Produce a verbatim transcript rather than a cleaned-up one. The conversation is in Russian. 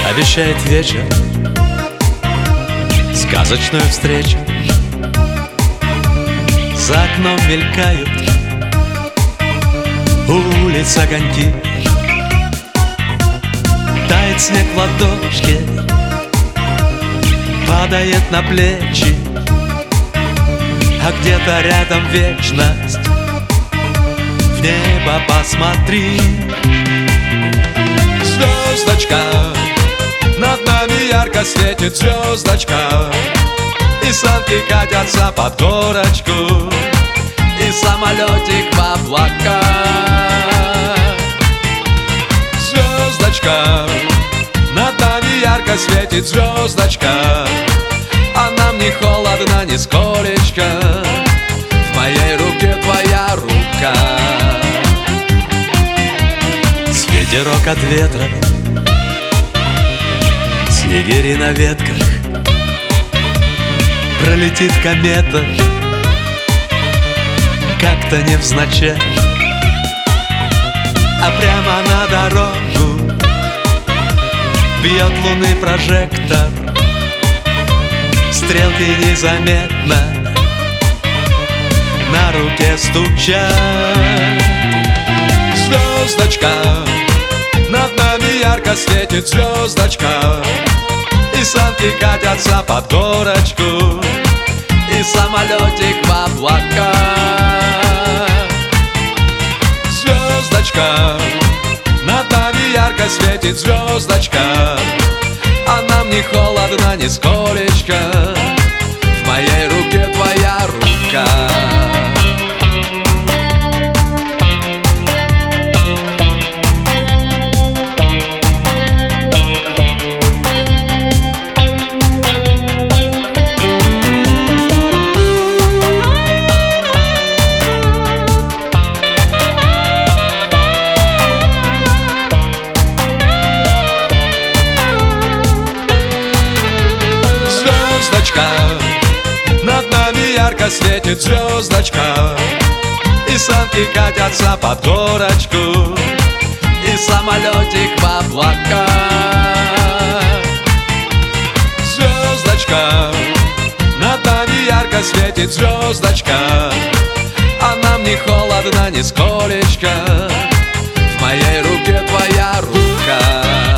Обещает вечер сказочную встречу. За окном мелькают улиц огоньки. Тает снег в ладошке, падает на плечи. А где-то рядом вечность. В небо посмотри. Звездочка, над нами ярко светит звездочка. И санки катятся под горочку, и самолетик в облака. Звездочка, над нами ярко светит звездочка. А нам не холодно нисколечко. В моей руке твоя рука. Ветерок от ветра, снегири на ветках. Пролетит комета, как-то невзначай. А прямо на дорогу бьет лунный прожектор. Стрелки незаметно на руке стучат. Звездочка, над нами ярко светит звездочка. И санки катятся под горочку, и самолетик в облака. Звездочка, над нами ярко светит звездочка. А нам не холодно нисколечко. В моей руке твоя рука. Звездочка, над нами ярко светит звездочка. И санки катятся под горочку, и самолетик в облака. Звездочка, над нами ярко светит звездочка. А нам не холодно нисколечко. В моей руке твоя рука.